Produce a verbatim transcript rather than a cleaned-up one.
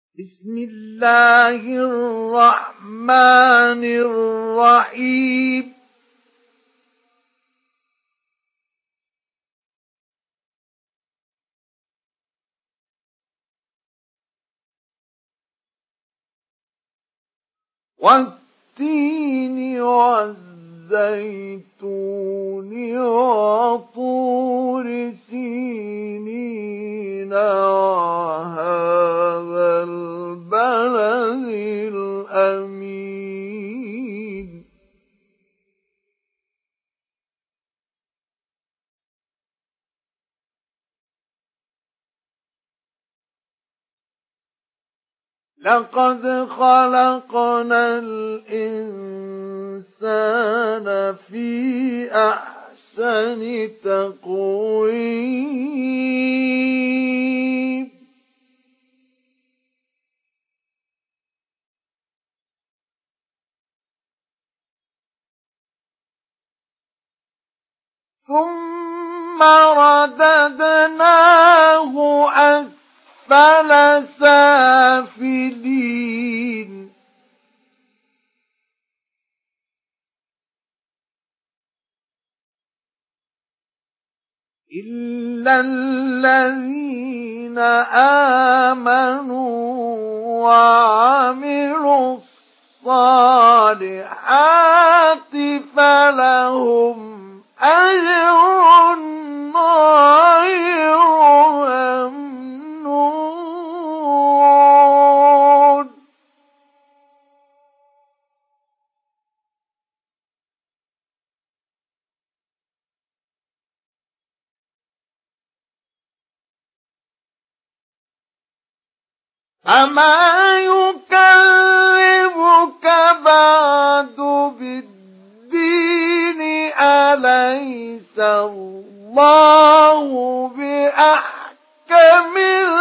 بسم الله الرحمن الرحيم والتين والزيتون وطور سينين وهذا البلد الأمين لقد خلقنا الإنسان في أحسن تقويم ثم رددناه أسفل سافلين إلا الذين آمنوا وعملوا الصالحات فلهم أجر غير ممنون أما يكذبك بعد بالدين أليس الله بأحكم